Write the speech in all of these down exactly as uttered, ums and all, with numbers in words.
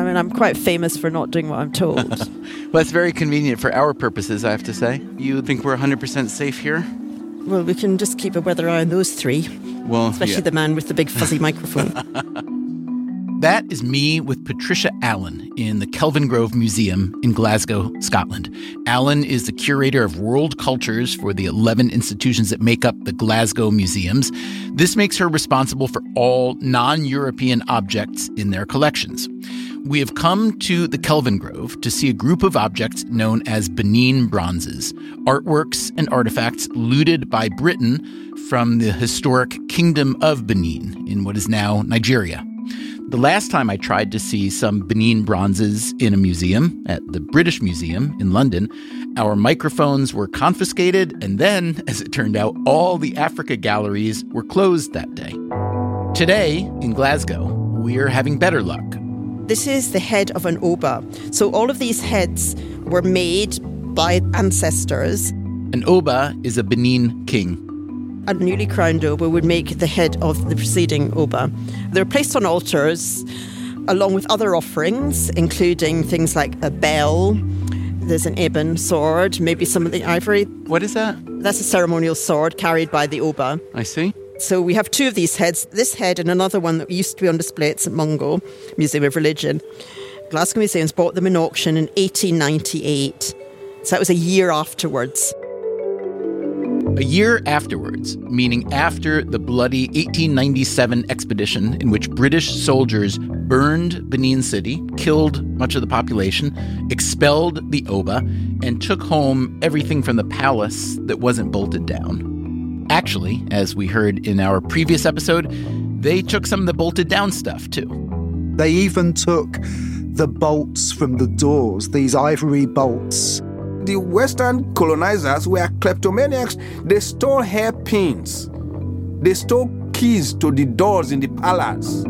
mean, I'm quite famous for not doing what I'm told. Well, that's very convenient for our purposes, I have to say. You think we're one hundred percent safe here? Well, we can just keep a weather eye on those three. Well, Especially yeah. the man with the big fuzzy microphone. That is me with Patricia Allen in the Kelvingrove Museum in Glasgow, Scotland. Allen is the curator of world cultures for the eleven institutions that make up the Glasgow Museums. This makes her responsible for all non-European objects in their collections. We have come to the Kelvingrove to see a group of objects known as Benin bronzes, artworks and artifacts looted by Britain from the historic Kingdom of Benin in what is now Nigeria. The last time I tried to see some Benin bronzes in a museum, at the British Museum in London, our microphones were confiscated, and then, as it turned out, all the Africa galleries were closed that day. Today, in Glasgow, we're having better luck. This is the head of an Oba. So all of these heads were made by ancestors. An Oba is a Benin king. A newly crowned Oba would make the head of the preceding Oba. They're placed on altars along with other offerings, including things like a bell. There's an ebon sword, maybe some of the ivory. What is that? That's a ceremonial sword carried by the Oba. I see. So we have two of these heads, this head and another one that used to be on display at St Mungo, Museum of Religion. Glasgow Museums bought them in auction in eighteen ninety-eight. So that was a year afterwards. A year afterwards, meaning after the bloody eighteen ninety-seven expedition in which British soldiers burned Benin City, killed much of the population, expelled the Oba, and took home everything from the palace that wasn't bolted down. Actually, as we heard in our previous episode, they took some of the bolted down stuff too. They even took the bolts from the doors, these ivory bolts. The Western colonizers were kleptomaniacs. They stole hairpins. They stole keys to the doors in the palace.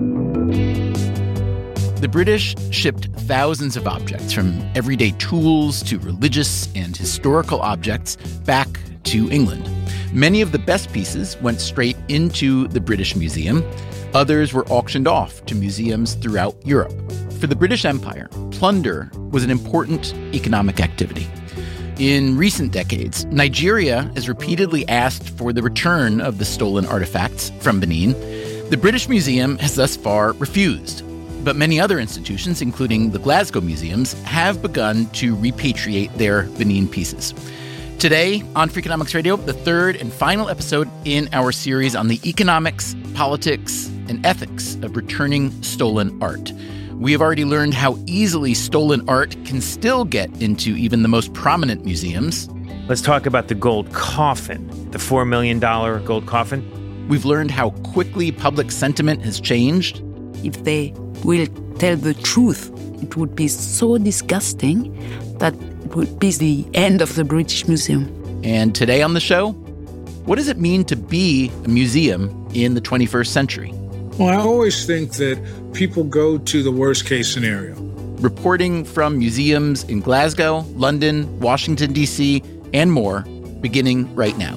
The British shipped thousands of objects, from everyday tools to religious and historical objects, back to England. Many of the best pieces went straight into the British Museum. Others were auctioned off to museums throughout Europe. For the British Empire, plunder was an important economic activity. In recent decades, Nigeria has repeatedly asked for the return of the stolen artifacts from Benin. The British Museum has thus far refused, but many other institutions, including the Glasgow Museums, have begun to repatriate their Benin pieces. Today on Freakonomics Radio, the third and final episode in our series on the economics, politics, and ethics of returning stolen art. We have already learned how easily stolen art can still get into even the most prominent museums. Let's talk about the gold coffin, the four million dollars gold coffin. We've learned how quickly public sentiment has changed. If they will tell the truth, it would be so disgusting that it would be the end of the British Museum. And today on the show, what does it mean to be a museum in the twenty-first century? Well, I always think that people go to the worst case scenario. Reporting from museums in Glasgow, London, Washington, D C, and more, beginning right now.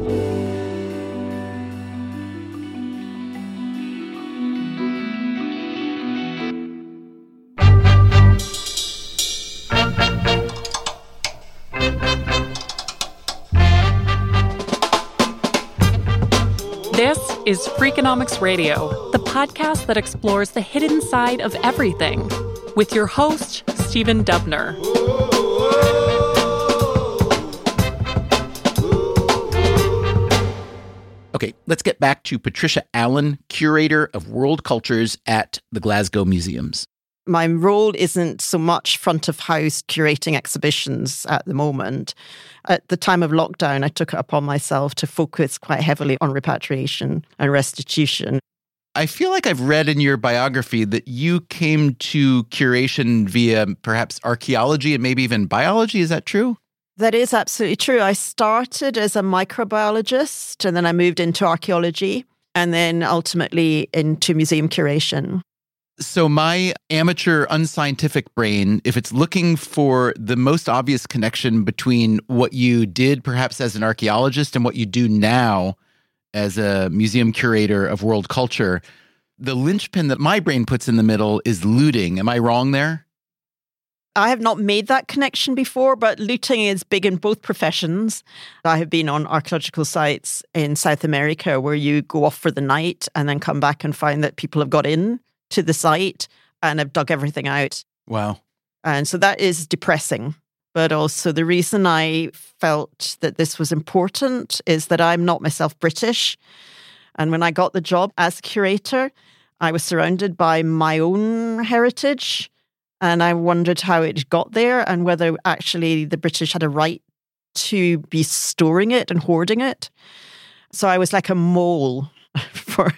This is Freakonomics Radio, the podcast that explores the hidden side of everything, with your host, Stephen Dubner. Okay, let's get back to Patricia Allen, curator of world cultures at the Glasgow Museums. My role isn't so much front of house curating exhibitions at the moment. At the time of lockdown, I took it upon myself to focus quite heavily on repatriation and restitution. I feel like I've read in your biography that you came to curation via perhaps archaeology and maybe even biology. Is that true? That is absolutely true. I started as a microbiologist and then I moved into archaeology and then ultimately into museum curation. So my amateur unscientific brain, if it's looking for the most obvious connection between what you did perhaps as an archaeologist and what you do now as a museum curator of world culture, the linchpin that my brain puts in the middle is looting. Am I wrong there? I have not made that connection before, but looting is big in both professions. I have been on archaeological sites in South America where you go off for the night and then come back and find that people have got in to the site and have dug everything out. Wow. And so that is depressing. But also the reason I felt that this was important is that I'm not myself British. And when I got the job as curator, I was surrounded by my own heritage. And I wondered how it got there and whether actually the British had a right to be storing it and hoarding it. So I was like a mole for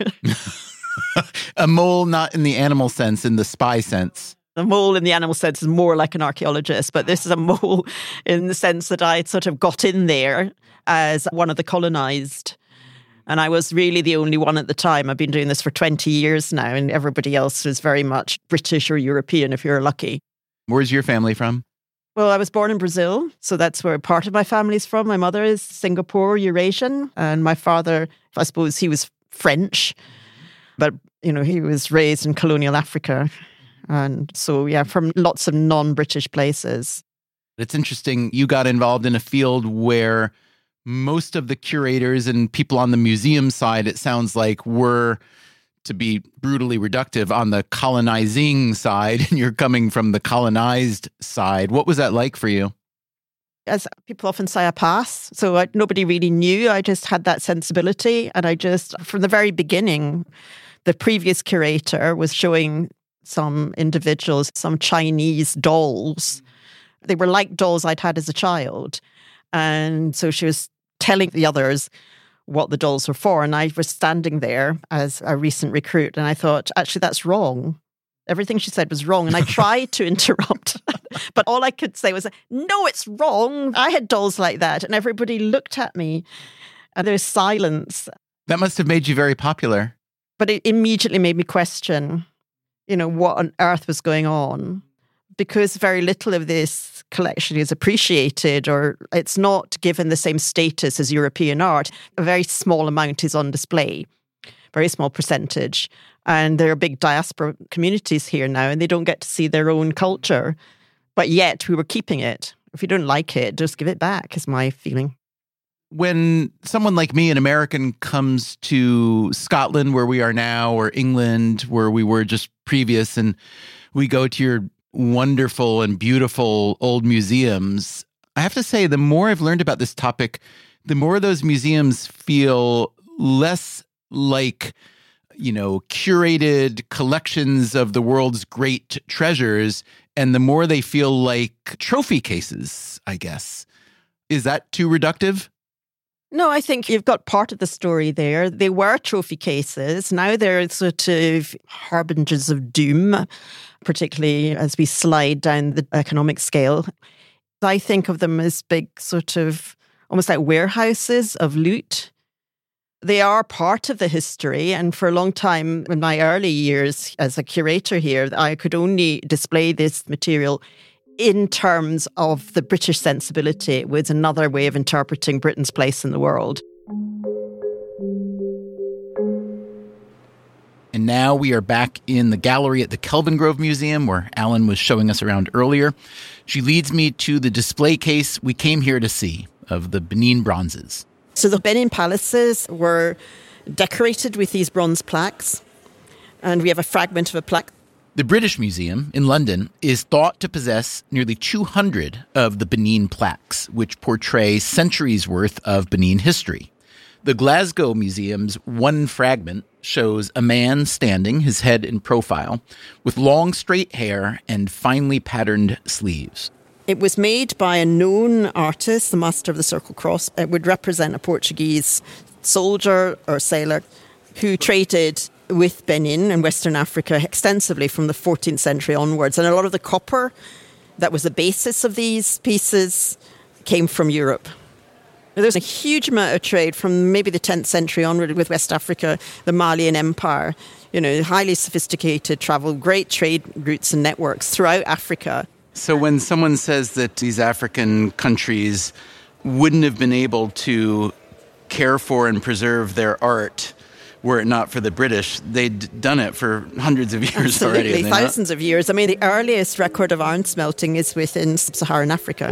a mole, not in the animal sense, in the spy sense. The mole in the animal sense is more like an archaeologist, but this is a mole in the sense that I sort of got in there as one of the colonized. And I was really the only one at the time. I've been doing this for twenty years now, and everybody else was very much British or European, if you're lucky. Where's your family from? Well, I was born in Brazil, so that's where part of my family's from. My mother is Singapore, Eurasian, and my father, I suppose he was French, but, you know, he was raised in colonial Africa. And so, yeah, from lots of non-British places. It's interesting. You got involved in a field where most of the curators and people on the museum side, it sounds like, were, to be brutally reductive, on the colonizing side, and you're coming from the colonized side. What was that like for you? As people often say, I pass. So I, nobody really knew. I just had that sensibility. And I just, from the very beginning, the previous curator was showing some individuals, some Chinese dolls. They were like dolls I'd had as a child. And so she was telling the others what the dolls were for. And I was standing there as a recent recruit. And I thought, actually, that's wrong. Everything she said was wrong. And I tried to interrupt. But all I could say was, no, it's wrong. I had dolls like that. And everybody looked at me. And there was silence. That must have made you very popular. But it immediately made me question, you know, what on earth was going on. Because very little of this collection is appreciated, or it's not given the same status as European art. A very small amount is on display, very small percentage. And there are big diaspora communities here now, and they don't get to see their own culture. But yet we were keeping it. If you don't like it, just give it back, is my feeling. When someone like me, an American, comes to Scotland, where we are now, or England, where we were just previous, and we go to your wonderful and beautiful old museums, I have to say, the more I've learned about this topic, the more those museums feel less like, you know, curated collections of the world's great treasures, and the more they feel like trophy cases, I guess. Is that too reductive? No, I think you've got part of the story there. They were trophy cases. Now they're sort of harbingers of doom, particularly as we slide down the economic scale. I think of them as big sort of almost like warehouses of loot. They are part of the history. And for a long time, in my early years as a curator here, I could only display this material in terms of the British sensibility. It was another way of interpreting Britain's place in the world. And now we are back in the gallery at the Kelvingrove Museum, where Alan was showing us around earlier. She leads me to the display case we came here to see of the Benin bronzes. So the Benin palaces were decorated with these bronze plaques. And we have a fragment of a plaque. The British Museum in London is thought to possess nearly two hundred of the Benin plaques, which portray centuries' worth of Benin history. The Glasgow Museum's one fragment shows a man standing, his head in profile, with long straight hair and finely patterned sleeves. It was made by a known artist, the master of the Circle Cross. It would represent a Portuguese soldier or sailor who traded with Benin and Western Africa extensively from the fourteenth century onwards. And a lot of the copper that was the basis of these pieces came from Europe. There's a huge amount of trade from maybe the tenth century onward with West Africa, the Malian Empire, you know, highly sophisticated travel, great trade routes and networks throughout Africa. So when someone says that these African countries wouldn't have been able to care for and preserve their art were it not for the British. They'd done it for hundreds of years Absolutely, already. thousands of years. I mean, the earliest record of iron smelting is within sub-Saharan Africa.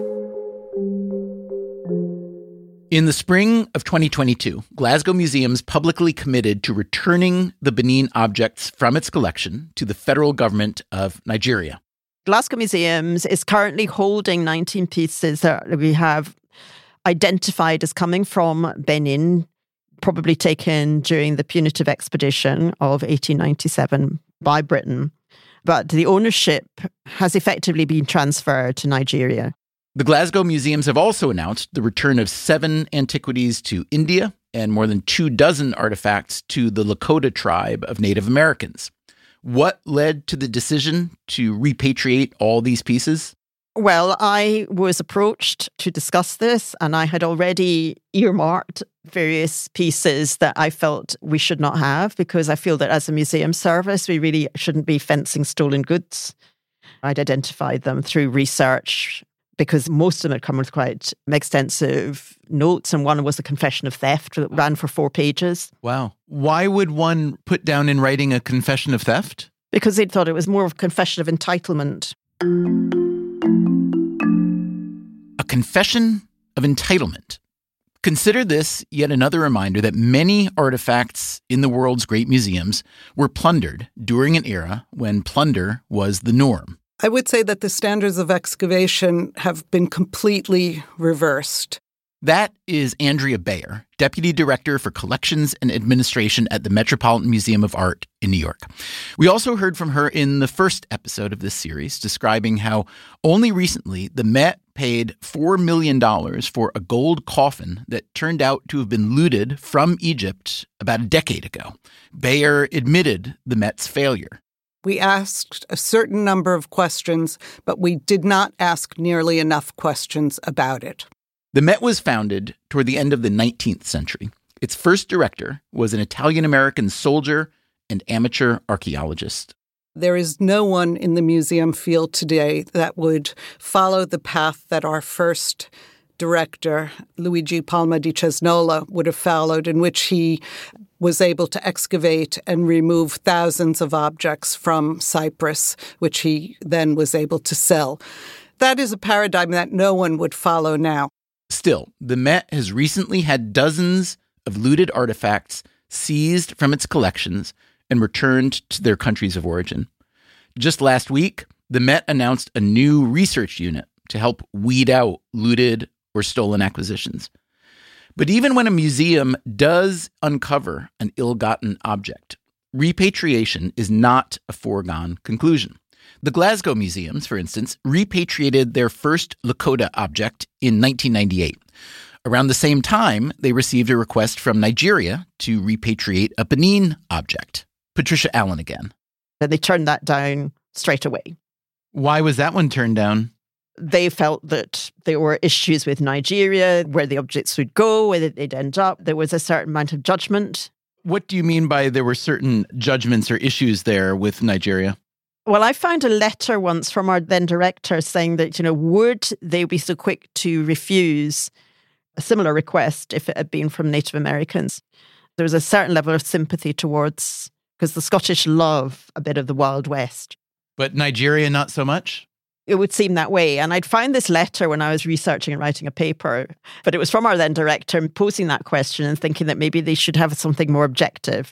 In the spring of twenty twenty-two, Glasgow Museums publicly committed to returning the Benin objects from its collection to the federal government of Nigeria. Glasgow Museums is currently holding nineteen pieces that we have identified as coming from Benin, probably taken during the punitive expedition of eighteen ninety-seven by Britain. But the ownership has effectively been transferred to Nigeria. The Glasgow Museums have also announced the return of seven antiquities to India and more than two dozen artifacts to the Lakota tribe of Native Americans. What led to the decision to repatriate all these pieces? Well, I was approached to discuss this, and I had already earmarked various pieces that I felt we should not have, because I feel that as a museum service, we really shouldn't be fencing stolen goods. I'd identified them through research, because most of them had come with quite extensive notes, and one was a confession of theft that ran for four pages. Wow. Why would one put down in writing a confession of theft? Because they thought it was more of a confession of entitlement. A confession of entitlement. Consider this yet another reminder that many artifacts in the world's great museums were plundered during an era when plunder was the norm. I would say that the standards of excavation have been completely reversed. That is Andrea Bayer, Deputy Director for Collections and Administration at the Metropolitan Museum of Art in New York. We also heard from her in the first episode of this series, describing how only recently the Met paid four million dollars for a gold coffin that turned out to have been looted from Egypt about a decade ago. Bayer admitted the Met's failure. We asked a certain number of questions, but we did not ask nearly enough questions about it. The Met was founded toward the end of the nineteenth century. Its first director was an Italian-American soldier and amateur archaeologist. There is no one in the museum field today that would follow the path that our first director, Luigi Palma di Cesnola, would have followed, in which he was able to excavate and remove thousands of objects from Cyprus, which he then was able to sell. That is a paradigm that no one would follow now. Still, the Met has recently had dozens of looted artifacts seized from its collections and returned to their countries of origin. Just last week, the Met announced a new research unit to help weed out looted or stolen acquisitions. But even when a museum does uncover an ill-gotten object, repatriation is not a foregone conclusion. The Glasgow Museums, for instance, repatriated their first Lakota object in nineteen ninety-eight. Around the same time, they received a request from Nigeria to repatriate a Benin object. Patricia Allen again. And they turned that down straight away. Why was that one turned down? They felt that there were issues with Nigeria, where the objects would go, where they'd end up. There was a certain amount of judgment. What do you mean by there were certain judgments or issues there with Nigeria? Well, I found a letter once from our then director saying that, you know, would they be so quick to refuse a similar request if it had been from Native Americans? There was a certain level of sympathy towards, because the Scottish love a bit of the Wild West. But Nigeria, not so much? It would seem that way. And I'd found this letter when I was researching and writing a paper, but it was from our then director posing that question and thinking that maybe they should have something more objective.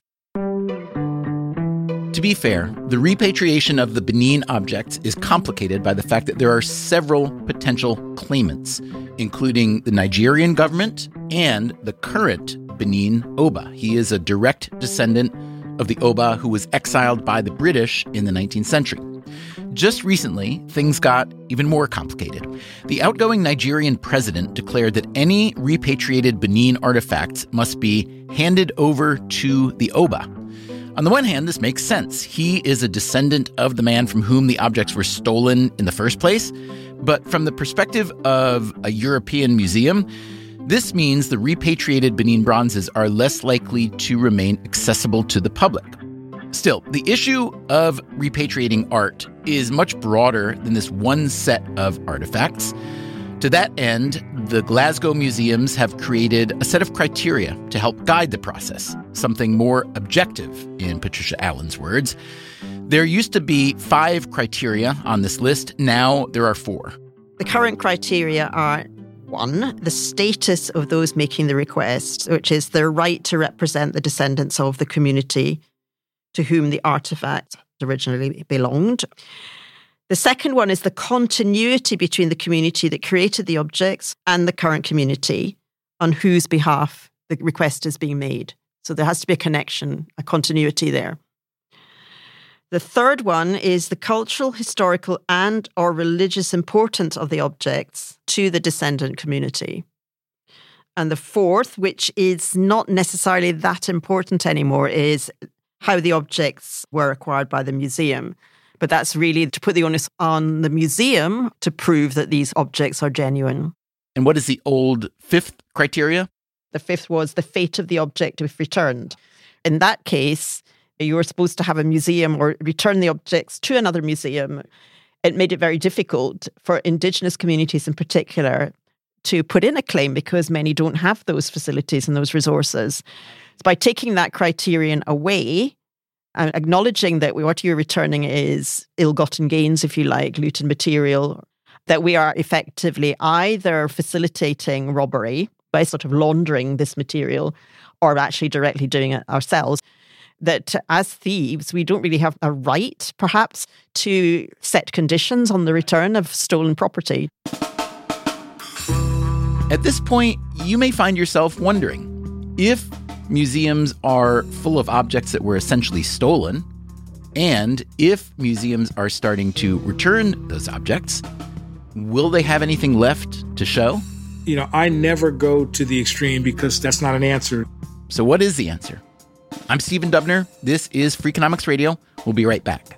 To be fair, the repatriation of the Benin objects is complicated by the fact that there are several potential claimants, including the Nigerian government and the current Benin Oba. He is a direct descendant of the Oba who was exiled by the British in the nineteenth century. Just recently, things got even more complicated. The outgoing Nigerian president declared that any repatriated Benin artifacts must be handed over to the Oba. On the one hand, this makes sense. He is a descendant of the man from whom the objects were stolen in the first place. But from the perspective of a European museum, this means the repatriated Benin bronzes are less likely to remain accessible to the public. Still, the issue of repatriating art is much broader than this one set of artifacts. To that end, the Glasgow museums have created a set of criteria to help guide the process, something more objective, in Patricia Allen's words. There used to be five criteria on this list. Now there are four. The current criteria are, one, the status of those making the request, which is their right to represent the descendants of the community to whom the artifact originally belonged. The second one is the continuity between the community that created the objects and the current community on whose behalf the request is being made. So there has to be a connection, a continuity there. The third one is the cultural, historical, and or religious importance of the objects to the descendant community. And the fourth, which is not necessarily that important anymore, is how the objects were acquired by the museum. But that's really to put the onus on the museum to prove that these objects are genuine. And what is the old fifth criteria? The fifth was the fate of the object if returned. In that case, you were supposed to have a museum or return the objects to another museum. It made it very difficult for Indigenous communities in particular to put in a claim because many don't have those facilities and those resources. So by taking that criterion away and acknowledging that what you're returning is ill-gotten gains, if you like, looted material, that we are effectively either facilitating robbery by sort of laundering this material or actually directly doing it ourselves, that as thieves, we don't really have a right, perhaps, to set conditions on the return of stolen property. At this point, you may find yourself wondering, if museums are full of objects that were essentially stolen, and if museums are starting to return those objects, will they have anything left to show? You know, I never go to the extreme because that's not an answer. So what is the answer? I'm Stephen Dubner. This is Freakonomics Radio. We'll be right back.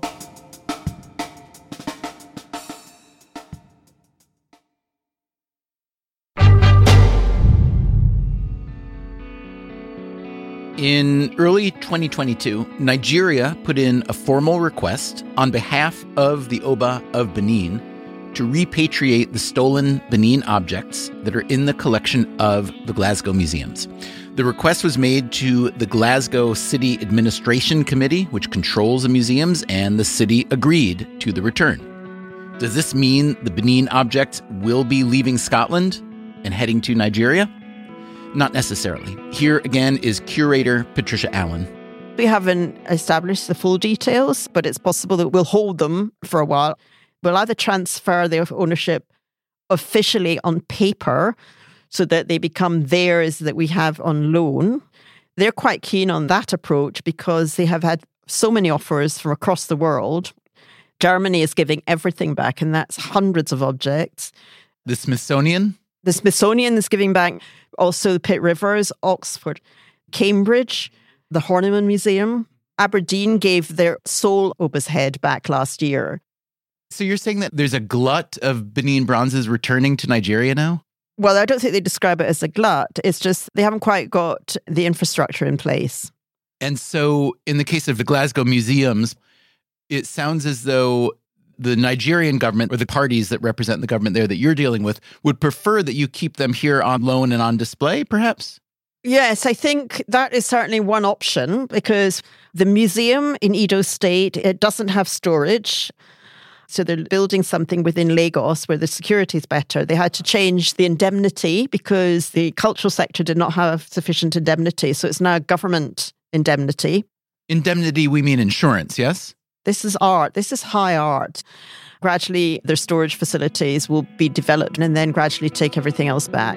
In early twenty twenty-two, Nigeria put in a formal request on behalf of the Oba of Benin to repatriate the stolen Benin objects that are in the collection of the Glasgow museums. The request was made to the Glasgow City Administration Committee, which controls the museums, and the city agreed to the return. Does this mean the Benin objects will be leaving Scotland and heading to Nigeria? Not necessarily. Here again is curator Patricia Allen. We haven't established the full details, but it's possible that we'll hold them for a while. We'll either transfer their ownership officially on paper so that they become theirs that we have on loan. They're quite keen on that approach because they have had so many offers from across the world. Germany is giving everything back, and that's hundreds of objects. The Smithsonian? The Smithsonian is giving back also the Pitt Rivers, Oxford, Cambridge, the Horniman Museum. Aberdeen gave their sole Oba's head back last year. So you're saying that there's a glut of Benin bronzes returning to Nigeria now? Well, I don't think they describe it as a glut. It's just they haven't quite got the infrastructure in place. And so in the case of the Glasgow museums, it sounds as though the Nigerian government, or the parties that represent the government there that you're dealing with, would prefer that you keep them here on loan and on display, perhaps? Yes, I think that is certainly one option because the museum in Edo State, it doesn't have storage. So they're building something within Lagos where the security is better. They had to change the indemnity because the cultural sector did not have sufficient indemnity. So it's now government indemnity. Indemnity, we mean insurance, yes? This is art. This is high art. Gradually, their storage facilities will be developed and then gradually take everything else back.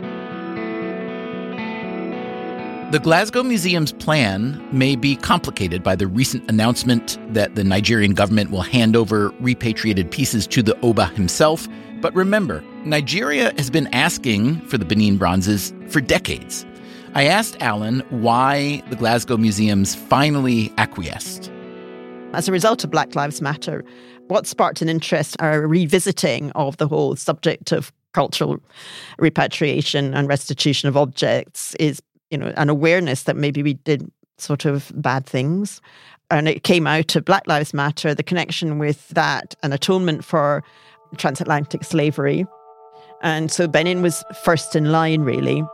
The Glasgow Museum's plan may be complicated by the recent announcement that the Nigerian government will hand over repatriated pieces to the Oba himself. But remember, Nigeria has been asking for the Benin bronzes for decades. I asked Allen why the Glasgow Museums finally acquiesced. As a result of Black Lives Matter, what sparked an interest are a revisiting of the whole subject of cultural repatriation and restitution of objects is, you know, an awareness that maybe we did sort of bad things. And it came out of Black Lives Matter, the connection with that, an atonement for transatlantic slavery. And so Benin was first in line, really.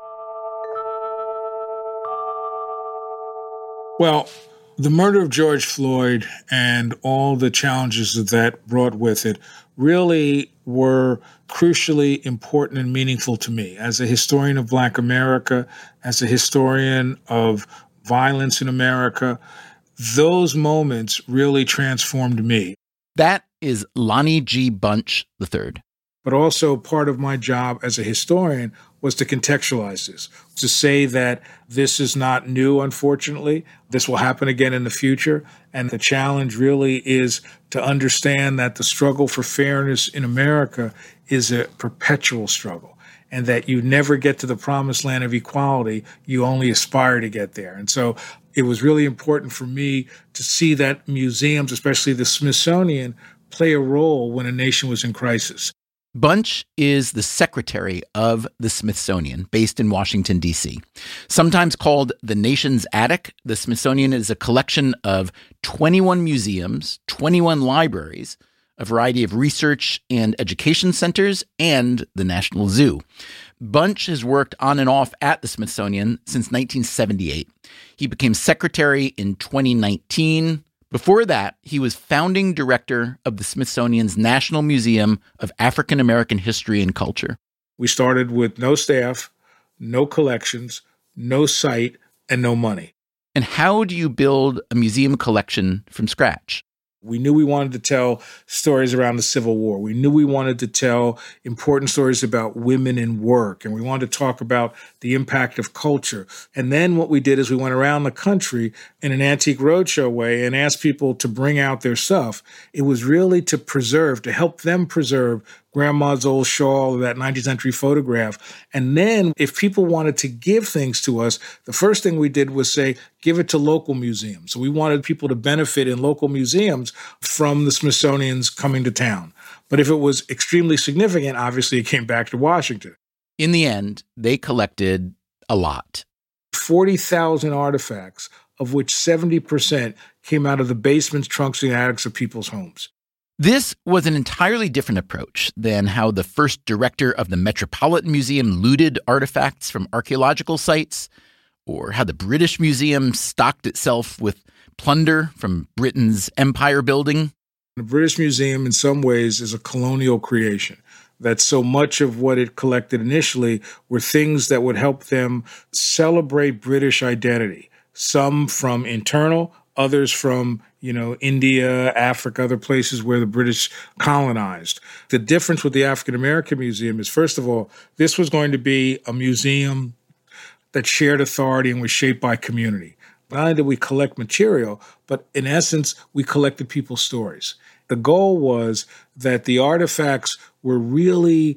Well, the murder of George Floyd and all the challenges that that brought with it really were crucially important and meaningful to me. As a historian of Black America, as a historian of violence in America, those moments really transformed me. That is Lonnie G. Bunch the third. But also part of my job as a historian was to contextualize this, to say that this is not new, unfortunately. This will happen again in the future. And the challenge really is to understand that the struggle for fairness in America is a perpetual struggle, and that you never get to the promised land of equality. You only aspire to get there. And so it was really important for me to see that museums, especially the Smithsonian, play a role when a nation was in crisis. Bunch is the secretary of the Smithsonian, based in Washington, D C. Sometimes called the nation's attic, the Smithsonian is a collection of twenty-one museums, twenty-one libraries, a variety of research and education centers, and the National Zoo. Bunch has worked on and off at the Smithsonian since nineteen seventy-eight. He became secretary in twenty nineteen. Before that, he was founding director of the Smithsonian's National Museum of African American History and Culture. We started with no staff, no collections, no site, and no money. And how do you build a museum collection from scratch? We knew we wanted to tell stories around the Civil War. We knew we wanted to tell important stories about women in work, and we wanted to talk about the impact of culture. And then what we did is we went around the country in an antique roadshow way and asked people to bring out their stuff. It was really to preserve, to help them preserve grandma's old shawl or that nineteenth century photograph. And then if people wanted to give things to us, the first thing we did was say, give it to local museums. So we wanted people to benefit in local museums from the Smithsonian's coming to town. But if it was extremely significant, obviously it came back to Washington. In the end, they collected a lot. forty thousand artifacts, of which seventy percent came out of the basements, trunks, and attics of people's homes. This was an entirely different approach than how the first director of the Metropolitan Museum looted artifacts from archaeological sites, or how the British Museum stocked itself with plunder from Britain's empire building. The British Museum, in some ways, is a colonial creation. That so much of what it collected initially were things that would help them celebrate British identity, some from internal, others from, you know, India, Africa, other places where the British colonized. The difference with the African American Museum is, first of all, this was going to be a museum that shared authority and was shaped by community. Not only did we collect material, but in essence, we collected people's stories. The goal was that the artifacts were really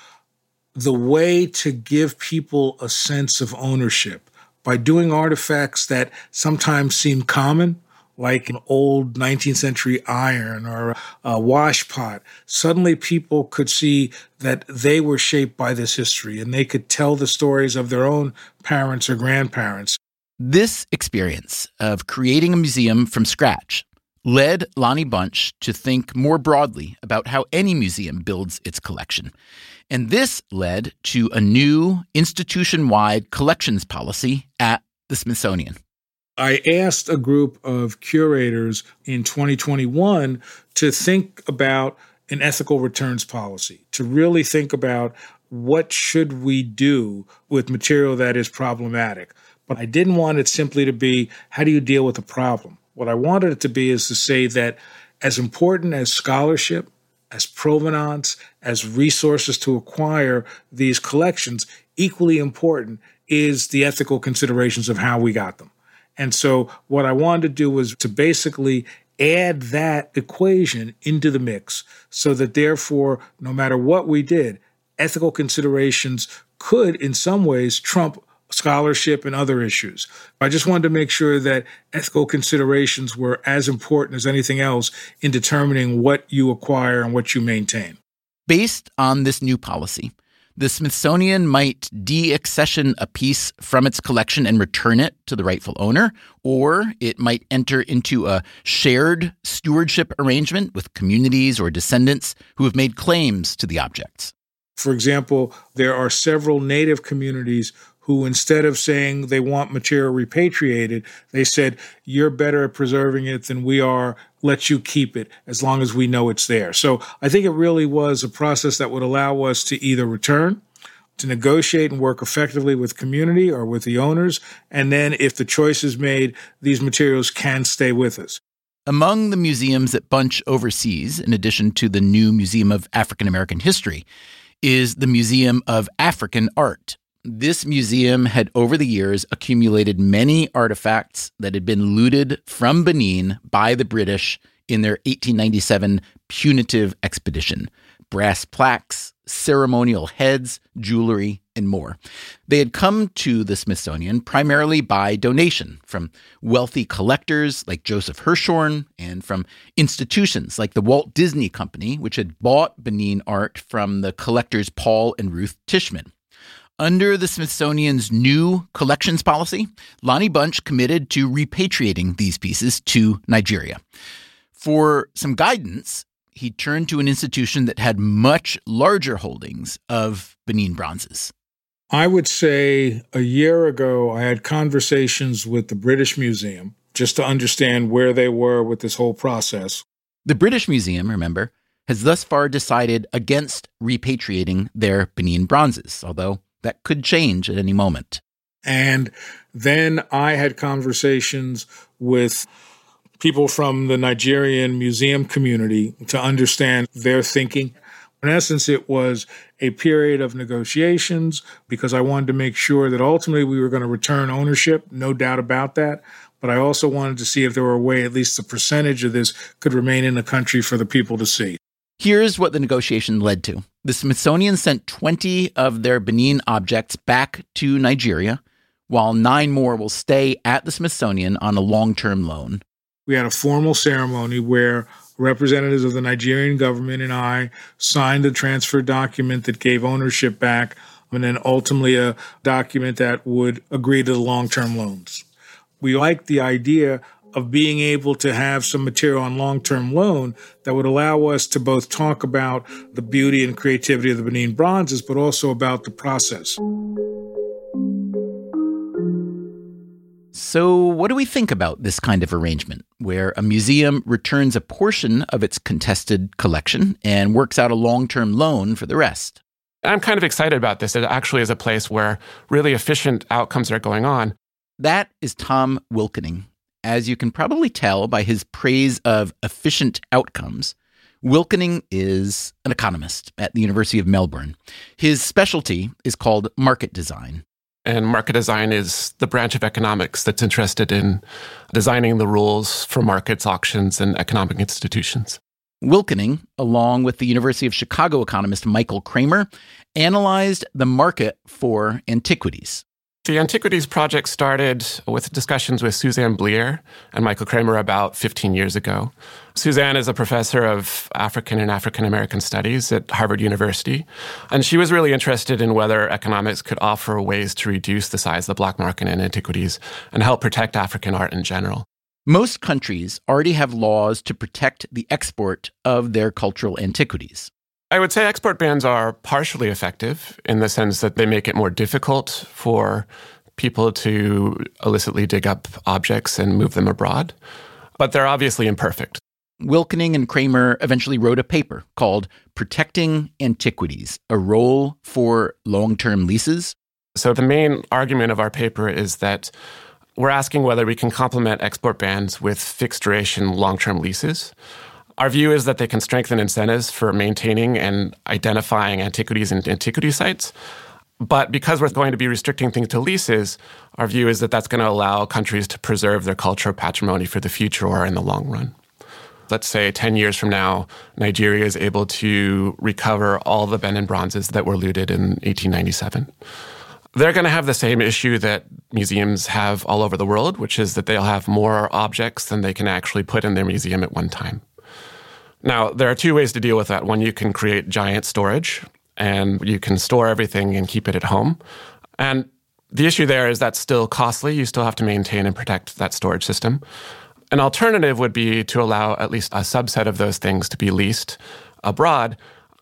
the way to give people a sense of ownership by doing artifacts that sometimes seem common, like an old nineteenth century iron or a wash pot. Suddenly people could see that they were shaped by this history and they could tell the stories of their own parents or grandparents. This experience of creating a museum from scratch led Lonnie Bunch to think more broadly about how any museum builds its collection. And this led to a new institution-wide collections policy at the Smithsonian. I asked a group of curators in twenty twenty-one to think about an ethical returns policy, to really think about what should we do with material that is problematic. But I didn't want it simply to be, how do you deal with a problem? What I wanted it to be is to say that as important as scholarship, as provenance, as resources to acquire these collections, equally important is the ethical considerations of how we got them. And so what I wanted to do was to basically add that equation into the mix so that therefore, no matter what we did, ethical considerations could in some ways trump scholarship and other issues. I just wanted to make sure that ethical considerations were as important as anything else in determining what you acquire and what you maintain. Based on this new policy, the Smithsonian might deaccession a piece from its collection and return it to the rightful owner, or it might enter into a shared stewardship arrangement with communities or descendants who have made claims to the objects. For example, there are several native communities who, instead of saying they want material repatriated, they said, you're better at preserving it than we are, let you keep it as long as we know it's there. So I think it really was a process that would allow us to either return, to negotiate and work effectively with community or with the owners, and then if the choice is made, these materials can stay with us. Among the museums that bunch overseas, in addition to the new Museum of African American History, is the Museum of African Art. This museum had over the years accumulated many artifacts that had been looted from Benin by the British in their eighteen ninety-seven punitive expedition. Brass plaques, ceremonial heads, jewelry, and more. They had come to the Smithsonian primarily by donation from wealthy collectors like Joseph Hirshhorn and from institutions like the Walt Disney Company, which had bought Benin art from the collectors Paul and Ruth Tishman. Under the Smithsonian's new collections policy, Lonnie Bunch committed to repatriating these pieces to Nigeria. For some guidance, he turned to an institution that had much larger holdings of Benin bronzes. I would say a year ago, I had conversations with the British Museum just to understand where they were with this whole process. The British Museum, remember, has thus far decided against repatriating their Benin bronzes, although that could change at any moment. And then I had conversations with people from the Nigerian museum community to understand their thinking. In essence, it was a period of negotiations because I wanted to make sure that ultimately we were going to return ownership, no doubt about that. But I also wanted to see if there were a way at least a percentage of this could remain in the country for the people to see. Here's what the negotiation led to. The Smithsonian sent twenty of their Benin objects back to Nigeria, while nine more will stay at the Smithsonian on a long-term loan. We had a formal ceremony where representatives of the Nigerian government and I signed the transfer document that gave ownership back, and then ultimately a document that would agree to the long-term loans. We liked the idea of being able to have some material on long-term loan that would allow us to both talk about the beauty and creativity of the Benin bronzes, but also about the process. So what do we think about this kind of arrangement, where a museum returns a portion of its contested collection and works out a long-term loan for the rest? I'm kind of excited about this. It actually is a place where really efficient outcomes are going on. That is Tom Wilkening. As you can probably tell by his praise of efficient outcomes, Wilkening is an economist at the University of Melbourne. His specialty is called market design. And market design is the branch of economics that's interested in designing the rules for markets, auctions, and economic institutions. Wilkening, along with the University of Chicago economist Michael Kramer, analyzed the market for antiquities. The Antiquities Project started with discussions with Suzanne Blier and Michael Kramer about fifteen years ago. Suzanne is a professor of African and African American studies at Harvard University, and she was really interested in whether economics could offer ways to reduce the size of the black market in antiquities and help protect African art in general. Most countries already have laws to protect the export of their cultural antiquities. I would say export bans are partially effective in the sense that they make it more difficult for people to illicitly dig up objects and move them abroad, but they're obviously imperfect. Wilkening and Kramer eventually wrote a paper called Protecting Antiquities, a Role for Long-Term Leases. So the main argument of our paper is that we're asking whether we can complement export bans with fixed-duration long-term leases. Our view is that they can strengthen incentives for maintaining and identifying antiquities and antiquity sites. But because we're going to be restricting things to leases, our view is that that's going to allow countries to preserve their cultural patrimony for the future or in the long run. Let's say ten years from now, Nigeria is able to recover all the Benin bronzes that were looted in eighteen ninety-seven. They're going to have the same issue that museums have all over the world, which is that they'll have more objects than they can actually put in their museum at one time. Now, there are two ways to deal with that. One, you can create giant storage, and you can store everything and keep it at home. And the issue there is that's still costly. You still have to maintain and protect that storage system. An alternative would be to allow at least a subset of those things to be leased abroad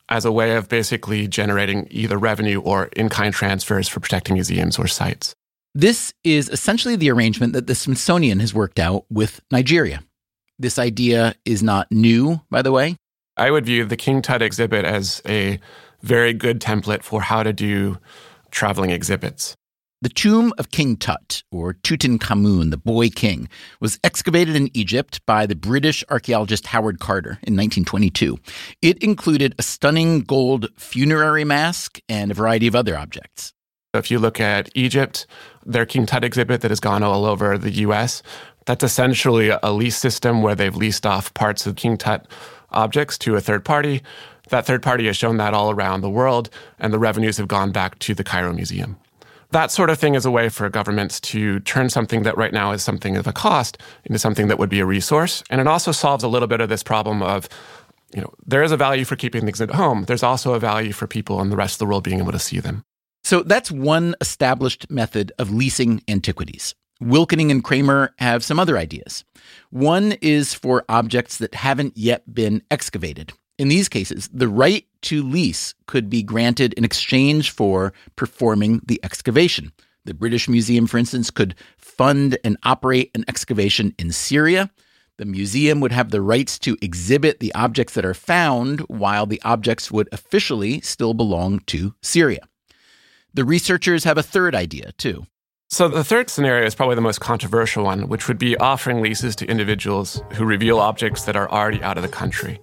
as a way of basically generating either revenue or in-kind transfers for protecting museums or sites. This is essentially the arrangement that the Smithsonian has worked out with Nigeria. This idea is not new, by the way. I would view the King Tut exhibit as a very good template for how to do traveling exhibits. The tomb of King Tut, or Tutankhamun, the boy king, was excavated in Egypt by the British archaeologist Howard Carter in nineteen twenty-two. It included a stunning gold funerary mask and a variety of other objects. If you look at Egypt, their King Tut exhibit that has gone all over the U S, that's essentially a lease system where they've leased off parts of King Tut objects to a third party. That third party has shown that all around the world, and the revenues have gone back to the Cairo Museum. That sort of thing is a way for governments to turn something that right now is something of a cost into something that would be a resource. And it also solves a little bit of this problem of, you know, there is a value for keeping things at home. There's also a value for people in the rest of the world being able to see them. So that's one established method of leasing antiquities. Wilkening and Kramer have some other ideas. One is for objects that haven't yet been excavated. In these cases, the right to lease could be granted in exchange for performing the excavation. The British Museum, for instance, could fund and operate an excavation in Syria. The museum would have the rights to exhibit the objects that are found, while the objects would officially still belong to Syria. The researchers have a third idea, too. So the third scenario is probably the most controversial one, which would be offering leases to individuals who reveal objects that are already out of the country.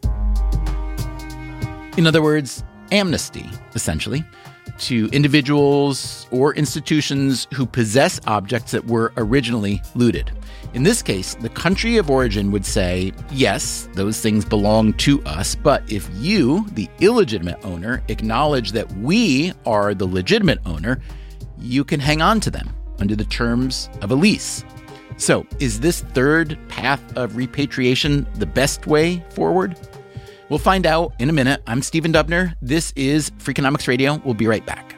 In other words, amnesty, essentially, to individuals or institutions who possess objects that were originally looted. In this case, the country of origin would say, yes, those things belong to us, but if you, the illegitimate owner, acknowledge that we are the legitimate owner, you can hang on to them under the terms of a lease. So, is this third path of repatriation the best way forward? We'll find out in a minute. I'm Stephen Dubner. This is Freakonomics Radio. We'll be right back.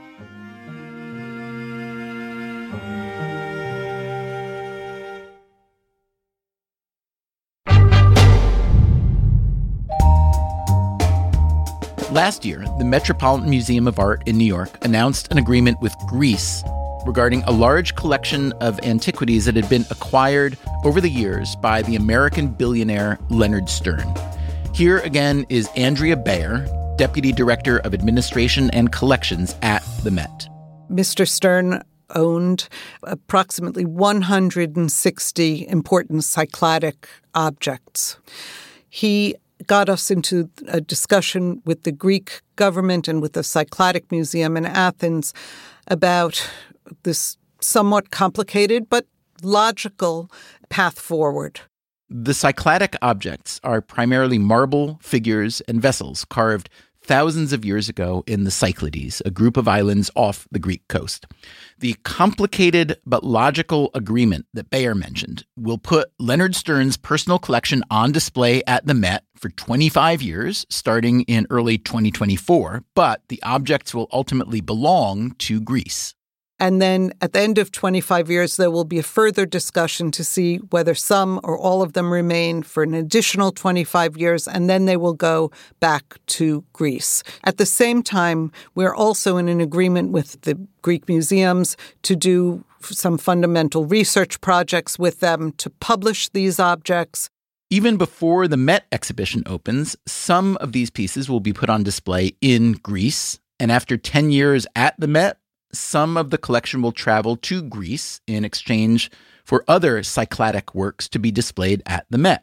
Last year, the Metropolitan Museum of Art in New York announced an agreement with Greece regarding a large collection of antiquities that had been acquired over the years by the American billionaire Leonard Stern. Here again is Andrea Bayer, Deputy Director of Administration and Collections at the Met. Mister Stern owned approximately one hundred sixty important Cycladic objects. He got us into a discussion with the Greek government and with the Cycladic Museum in Athens about this somewhat complicated but logical path forward. The Cycladic objects are primarily marble figures and vessels carved thousands of years ago in the Cyclades, a group of islands off the Greek coast. The complicated but logical agreement that Bayer mentioned will put Leonard Stern's personal collection on display at the Met for twenty-five years, starting in early twenty twenty-four, but the objects will ultimately belong to Greece. And then at the end of twenty-five years, there will be a further discussion to see whether some or all of them remain for an additional twenty-five years, and then they will go back to Greece. At the same time, we're also in an agreement with the Greek museums to do some fundamental research projects with them to publish these objects. Even before the Met exhibition opens, some of these pieces will be put on display in Greece. And after ten years at the Met, some of the collection will travel to Greece in exchange for other Cycladic works to be displayed at the Met.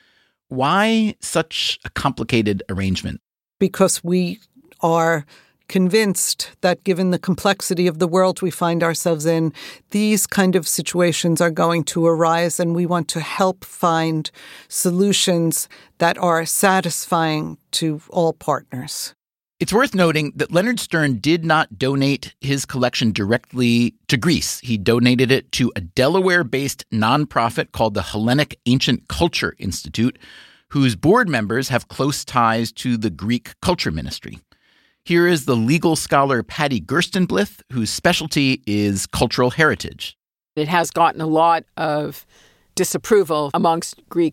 Why such a complicated arrangement? Because we are convinced that given the complexity of the world we find ourselves in, these kind of situations are going to arise, and we want to help find solutions that are satisfying to all partners. It's worth noting that Leonard Stern did not donate his collection directly to Greece. He donated it to a Delaware-based nonprofit called the Hellenic Ancient Culture Institute, whose board members have close ties to the Greek Culture Ministry. Here is the legal scholar Patty Gerstenblith, whose specialty is cultural heritage. It has gotten a lot of disapproval amongst Greek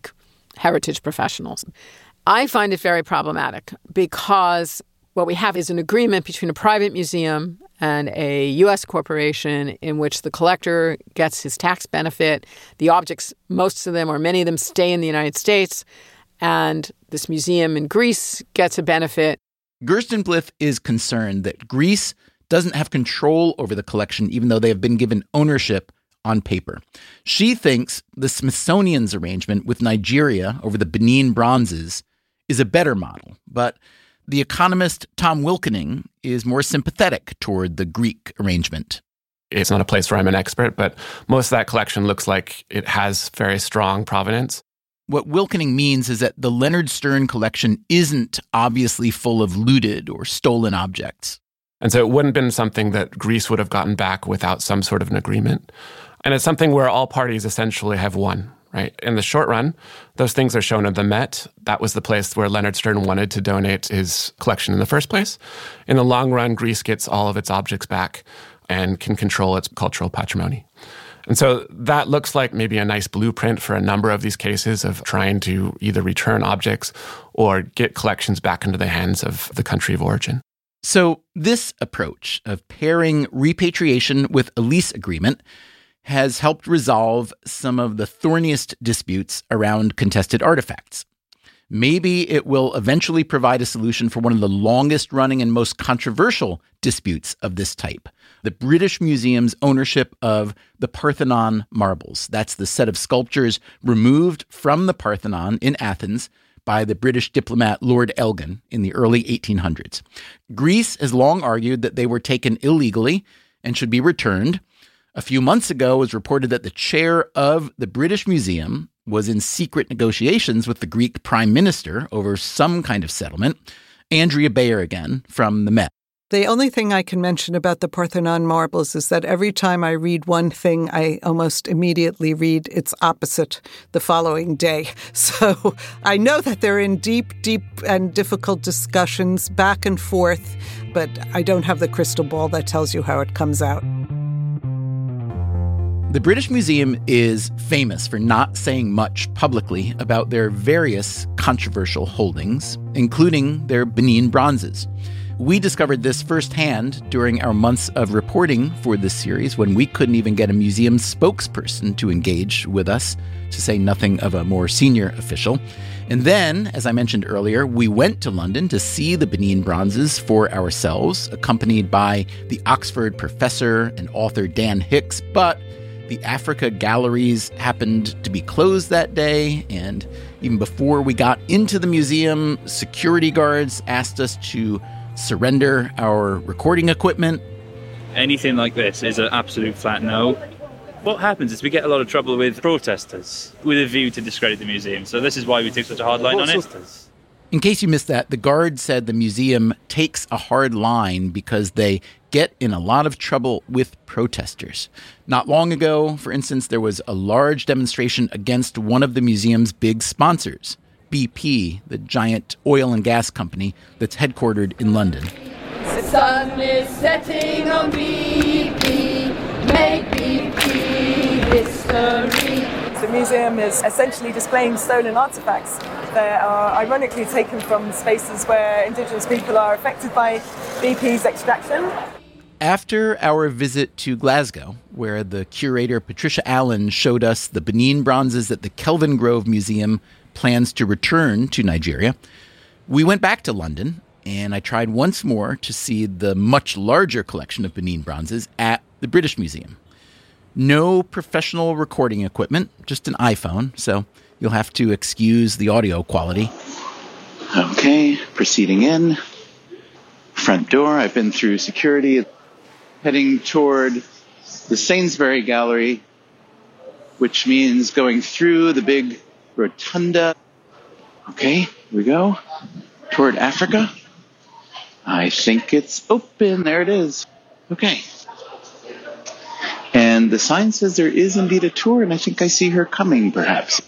heritage professionals. I find it very problematic because what we have is an agreement between a private museum and a U S corporation in which the collector gets his tax benefit. The objects, most of them or many of them, stay in the United States, and this museum in Greece gets a benefit. Gerstenblith is concerned that Greece doesn't have control over the collection, even though they have been given ownership on paper. She thinks the Smithsonian's arrangement with Nigeria over the Benin bronzes is a better model, but the economist Tom Wilkening is more sympathetic toward the Greek arrangement. It's not a place where I'm an expert, but most of that collection looks like it has very strong provenance. What Wilkening means is that the Leonard Stern collection isn't obviously full of looted or stolen objects. And so it wouldn't have been something that Greece would have gotten back without some sort of an agreement. And it's something where all parties essentially have won, right? In the short run, those things are shown at the Met. That was the place where Leonard Stern wanted to donate his collection in the first place. In the long run, Greece gets all of its objects back and can control its cultural patrimony. And so that looks like maybe a nice blueprint for a number of these cases of trying to either return objects or get collections back into the hands of the country of origin. So this approach of pairing repatriation with a lease agreement has helped resolve some of the thorniest disputes around contested artifacts. Maybe it will eventually provide a solution for one of the longest-running and most controversial disputes of this type, the British Museum's ownership of the Parthenon marbles. That's the set of sculptures removed from the Parthenon in Athens by the British diplomat Lord Elgin in the early eighteen hundreds. Greece has long argued that they were taken illegally and should be returned. A few months ago, it was reported that the chair of the British Museum was in secret negotiations with the Greek prime minister over some kind of settlement. Andrea Bayer again from the Met. The only thing I can mention about the Parthenon marbles is that every time I read one thing, I almost immediately read its opposite the following day. So I know that they're in deep, deep and difficult discussions back and forth, but I don't have the crystal ball that tells you how it comes out. The British Museum is famous for not saying much publicly about their various controversial holdings, including their Benin bronzes. We discovered this firsthand during our months of reporting for this series when we couldn't even get a museum spokesperson to engage with us, to say nothing of a more senior official. And then, as I mentioned earlier, we went to London to see the Benin bronzes for ourselves, accompanied by the Oxford professor and author Dan Hicks, but the Africa galleries happened to be closed that day, and even before we got into the museum, security guards asked us to surrender our recording equipment. Anything like this is an absolute flat no. What happens is we get a lot of trouble with protesters with a view to discredit the museum, so this is why we take such a hard line on it. In case you missed that, the guard said the museum takes a hard line because they get in a lot of trouble with protesters. Not long ago, for instance, there was a large demonstration against one of the museum's big sponsors, B P, the giant oil and gas company that's headquartered in London. The sun is setting on B P, make B P history. The museum is essentially displaying stolen artifacts that are ironically taken from spaces where Indigenous people are affected by B P's extraction. After our visit to Glasgow, where the curator Patricia Allen showed us the Benin bronzes that the Kelvingrove Museum plans to return to Nigeria, we went back to London, and I tried once more to see the much larger collection of Benin bronzes at the British Museum. No professional recording equipment, just an iPhone, so you'll have to excuse the audio quality. Okay, proceeding in. Front door, I've been through security, heading toward the Sainsbury Gallery, which means going through the big rotunda. Okay, here we go. Toward Africa. I think it's open. There it is. Okay. And the sign says there is indeed a tour, and I think I see her coming, perhaps.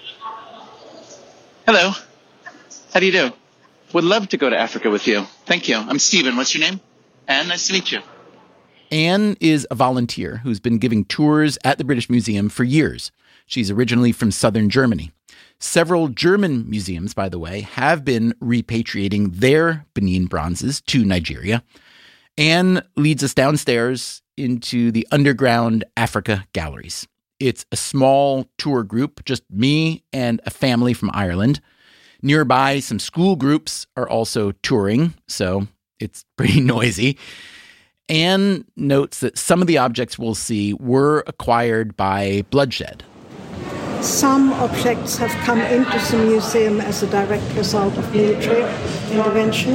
Hello. How do you do? Would love to go to Africa with you. Thank you. I'm Stephen. What's your name? Anne, nice to meet you. Anne is a volunteer who's been giving tours at the British Museum for years. She's originally from southern Germany. Several German museums, by the way, have been repatriating their Benin bronzes to Nigeria. Anne leads us downstairs into the underground Africa galleries. It's a small tour group, just me and a family from Ireland. Nearby, some school groups are also touring, so it's pretty noisy. Anne notes that some of the objects we'll see were acquired by bloodshed. Some objects have come into the museum as a direct result of military intervention,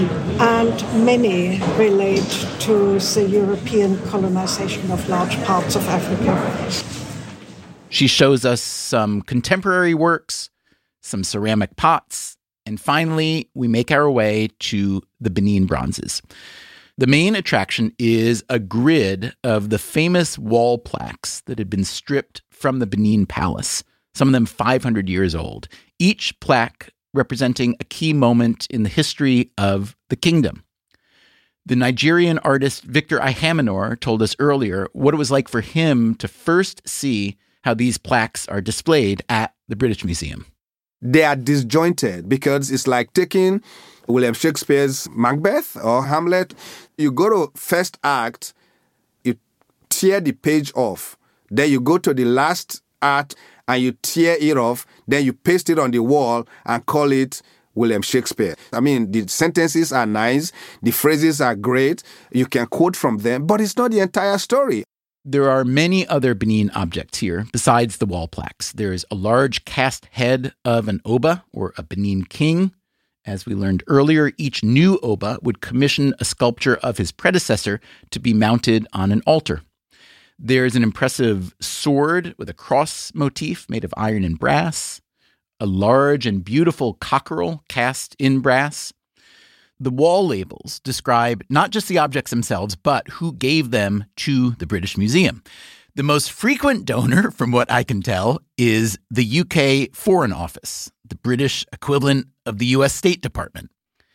and many relate to the European colonization of large parts of Africa. She shows us some contemporary works, some ceramic pots, and finally, we make our way to the Benin bronzes. The main attraction is a grid of the famous wall plaques that had been stripped from the Benin Palace, some of them five hundred years old, each plaque representing a key moment in the history of the kingdom. The Nigerian artist Victor Ihamanor told us earlier what it was like for him to first see how these plaques are displayed at the British Museum. They are disjointed because it's like taking William Shakespeare's Macbeth or Hamlet. You go to first act, you tear the page off. Then you go to the last act and you tear it off. Then you paste it on the wall and call it William Shakespeare. I mean, the sentences are nice. The phrases are great. You can quote from them, but it's not the entire story. There are many other Benin objects here besides the wall plaques. There's a large cast head of an Oba, or a Benin king. As we learned earlier, each new Oba would commission a sculpture of his predecessor to be mounted on an altar. There's an impressive sword with a cross motif made of iron and brass, a large and beautiful cockerel cast in brass. The wall labels describe not just the objects themselves, but who gave them to the British Museum. The most frequent donor, from what I can tell, is the U K Foreign Office, the British equivalent of the U S State Department.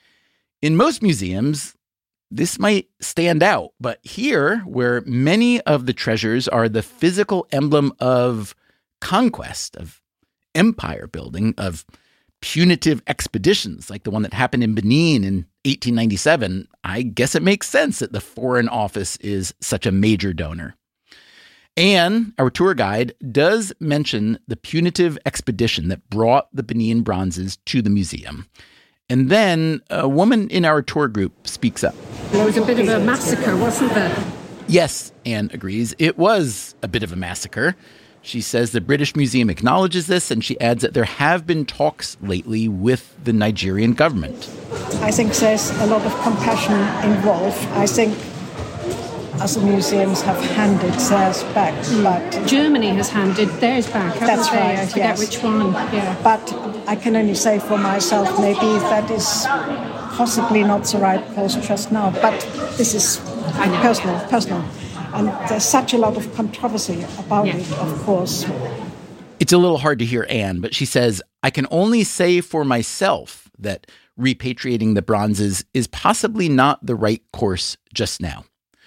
In most museums, this might stand out, but here, where many of the treasures are the physical emblem of conquest, of empire building, of punitive expeditions like the one that happened in Benin in eighteen ninety-seven, I guess it makes sense that the Foreign Office is such a major donor. Anne, our tour guide, does mention the punitive expedition that brought the Benin bronzes to the museum. And then a woman in our tour group speaks up. There was a bit of a massacre, wasn't there? Yes, Anne agrees. It was a bit of a massacre. She says the British Museum acknowledges this, and she adds that there have been talks lately with the Nigerian government. I think there's a lot of compassion involved. I think other museums have handed theirs back, but Germany has handed theirs back. That's they? right. I forget yes. which one. Yeah. But I can only say for myself, maybe that is possibly not the right course just now. But this is personal, personal. And there's such a lot of controversy about yeah. it, of course. It's a little hard to hear Anne, but she says, I can only say for myself that repatriating the bronzes is possibly not the right course just now.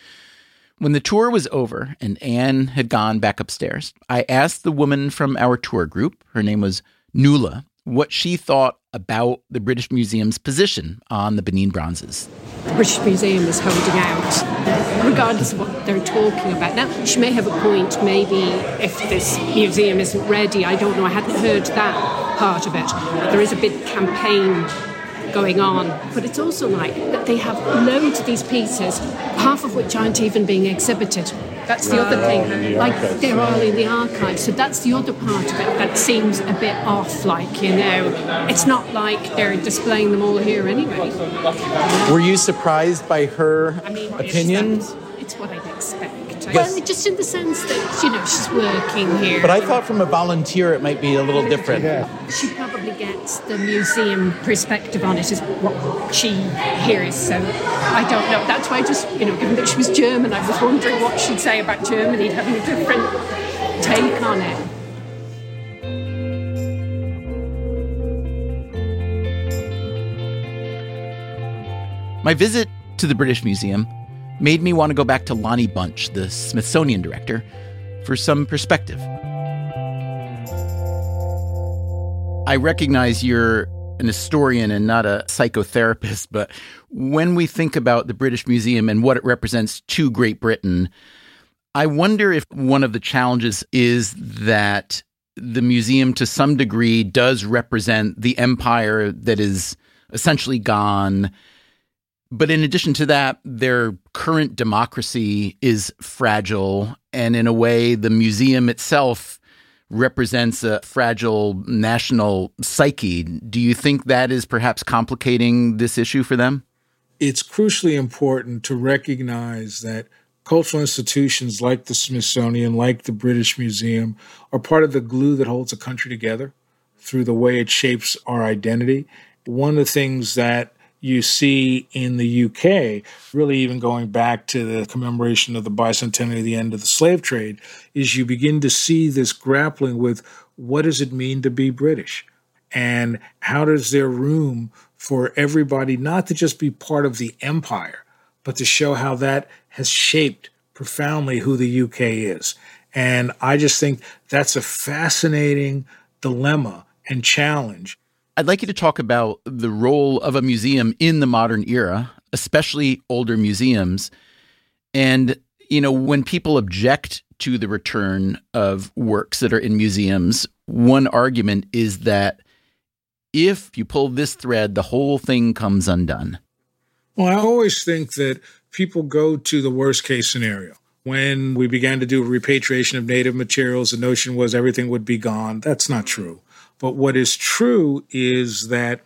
When the tour was over and Anne had gone back upstairs, I asked the woman from our tour group, her name was Nula, what she thought about the British Museum's position on the Benin bronzes. The British Museum is holding out, regardless of what they're talking about. Now, she may have a point, maybe if this museum isn't ready. I don't know, I hadn't heard that part of it. But there is a big campaign going on. But it's also like that they have loads of these pieces, half of which aren't even being exhibited. That's the other thing. Like, they're all in the archives. So that's the other part of it that seems a bit off, like, you know. It's not like they're displaying them all here anyway. Were you surprised by her I mean, opinion? It's, it's what I'd expect. Well, just in the sense that, you know, she's working here. But I thought from a volunteer it might be a little different. She probably gets the museum perspective on it, is what she hears. So I don't know. That's why I just, you know, given that she was German, I was wondering what she'd say about Germany having a different take on it. My visit to the British Museum made me want to go back to Lonnie Bunch, the Smithsonian director, for some perspective. I recognize you're an historian and not a psychotherapist, but when we think about the British Museum and what it represents to Great Britain, I wonder if one of the challenges is that the museum to some degree does represent the empire that is essentially gone. But in addition to that, their current democracy is fragile. And in a way, the museum itself represents a fragile national psyche. Do you think that is perhaps complicating this issue for them? It's crucially important to recognize that cultural institutions like the Smithsonian, like the British Museum, are part of the glue that holds a country together through the way it shapes our identity. One of the things that you see in the U K, really even going back to the commemoration of the bicentenary of the end of the slave trade, is you begin to see this grappling with what does it mean to be British? And how does there room for everybody not to just be part of the empire, but to show how that has shaped profoundly who the U K is. And I just think that's a fascinating dilemma and challenge. I'd like you to talk about the role of a museum in the modern era, especially older museums. And, you know, when people object to the return of works that are in museums, one argument is that if you pull this thread, the whole thing comes undone. Well, I always think that people go to the worst case scenario. When we began to do repatriation of native materials, the notion was everything would be gone. That's not true. But what is true is that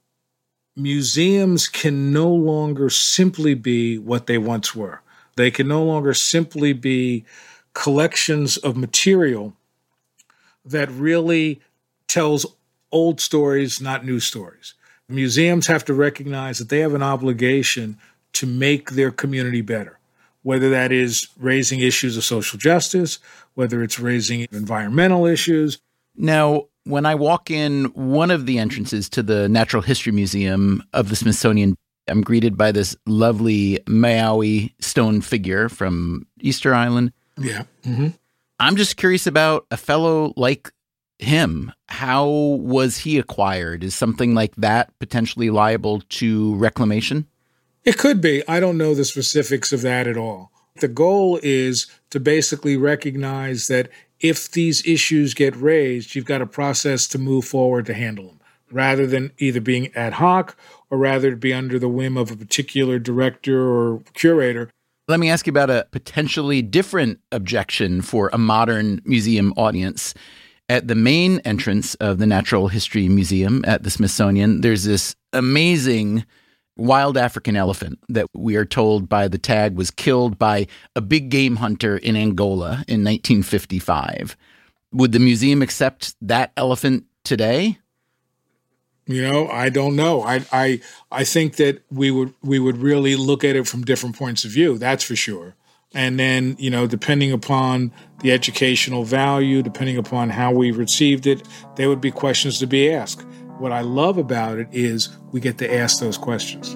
museums can no longer simply be what they once were. They can no longer simply be collections of material that really tells old stories, not new stories. Museums have to recognize that they have an obligation to make their community better, whether that is raising issues of social justice, whether it's raising environmental issues. Now, when I walk in one of the entrances to the Natural History Museum of the Smithsonian, I'm greeted by this lovely Maui stone figure from Easter Island. Yeah. Mm-hmm. I'm just curious about a fellow like him. How was he acquired? Is something like that potentially liable to reclamation? It could be. I don't know the specifics of that at all. The goal is to basically recognize that if these issues get raised, you've got a process to move forward to handle them, rather than either being ad hoc or rather to be under the whim of a particular director or curator. Let me ask you about a potentially different objection for a modern museum audience. At the main entrance of the Natural History Museum at the Smithsonian, there's this amazing wild African elephant that we are told by the tag was killed by a big game hunter in Angola in nineteen fifty-five. Would the museum accept that elephant today? You know, I don't know. I I I think that we would we would really look at it from different points of view. That's for sure. And then, you know, depending upon the educational value, depending upon how we received it, there would be questions to be asked. What I love about it is we get to ask those questions.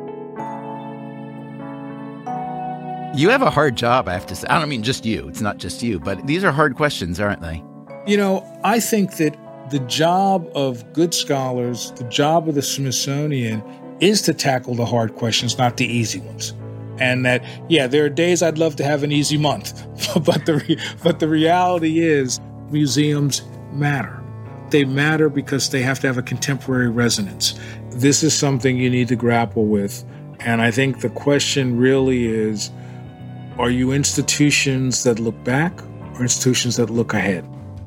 You have a hard job, I have to say. I don't mean just you. It's not just you, but these are hard questions, aren't they? You know, I think that the job of good scholars, the job of the Smithsonian, is to tackle the hard questions, not the easy ones. And that, yeah, there are days I'd love to have an easy month, but the re- but the reality is museums matter. They matter because they have to have a contemporary resonance. This is something you need to grapple with. And I think the question really is, are you institutions that look back or institutions that look ahead?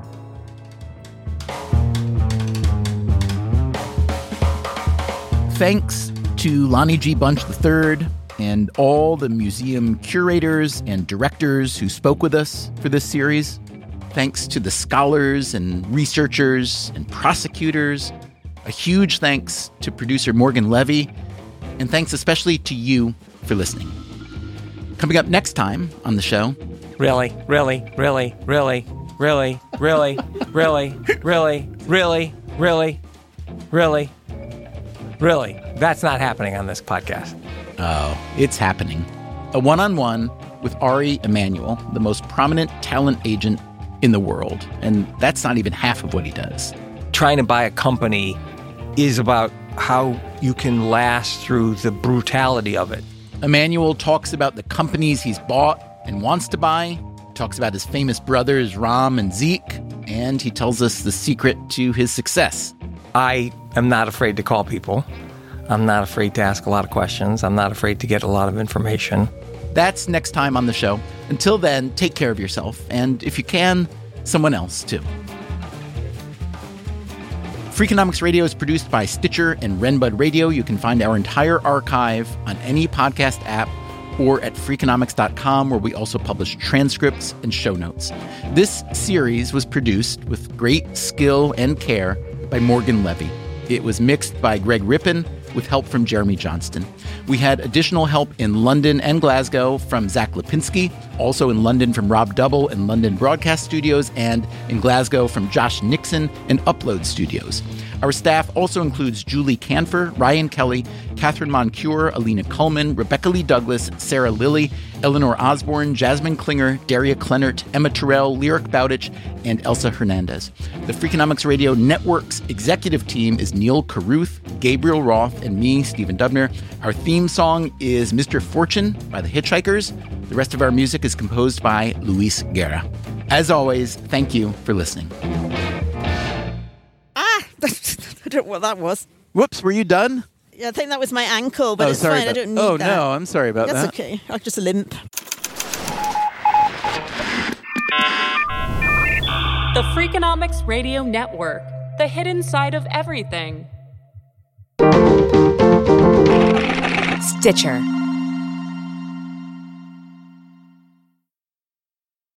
Thanks to Lonnie G. Bunch the third and all the museum curators and directors who spoke with us for this series. Thanks to the scholars and researchers and prosecutors. A huge thanks to producer Morgan Levy. And thanks especially to you for listening. Coming up next time on the show. Really, really, really, really, really, really, really, really, really, really, really, really. That's not happening on this podcast. Oh, it's happening. A one-on-one with Ari Emanuel, the most prominent talent agent in the world. And that's not even half of what he does. trying to buy a company is about how you can last through the brutality of it. Emmanuel talks about the companies he's bought and wants to buy, talks about his famous brothers, Ram and Zeke, and he tells us the secret to his success. I am not afraid to call people. I'm not afraid to ask a lot of questions. I'm not afraid to get a lot of information. That's next time on the show. Until then, take care of yourself, and if you can, someone else too. Freakonomics Radio is produced by Stitcher and Renbud Radio. You can find our entire archive on any podcast app or at freakonomics dot com, where we also publish transcripts and show notes. This series was produced with great skill and care by Morgan Levy. It was mixed by Greg Rippin with help from Jeremy Johnston. We had additional help in London and Glasgow from Zach Lipinski, also in London from Rob Double and London Broadcast Studios, and in Glasgow from Josh Nixon and Upload Studios. Our staff also includes Julie Canfer, Ryan Kelly, Catherine Moncure, Alina Kuhlman, Rebecca Lee Douglas, Sarah Lilly, Eleanor Osborne, Jasmine Klinger, Daria Kleinert, Emma Terrell, Lyric Bowditch, and Elsa Hernandez. The Freakonomics Radio Network's executive team is Neil Carruth, Gabriel Roth, and me, Stephen Dubner. Our theme song is Mister Fortune by the Hitchhikers. The rest of our music is composed by Luis Guerra. As always, thank you for listening. Ah! I don't know what that was. Whoops, were you done? Yeah, I think that was my ankle, but oh, it's sorry fine. about, I don't need oh, that. no, I'm sorry about That's that. That's okay. I'll just limp. The Freakonomics Radio Network, the hidden side of everything. Stitcher.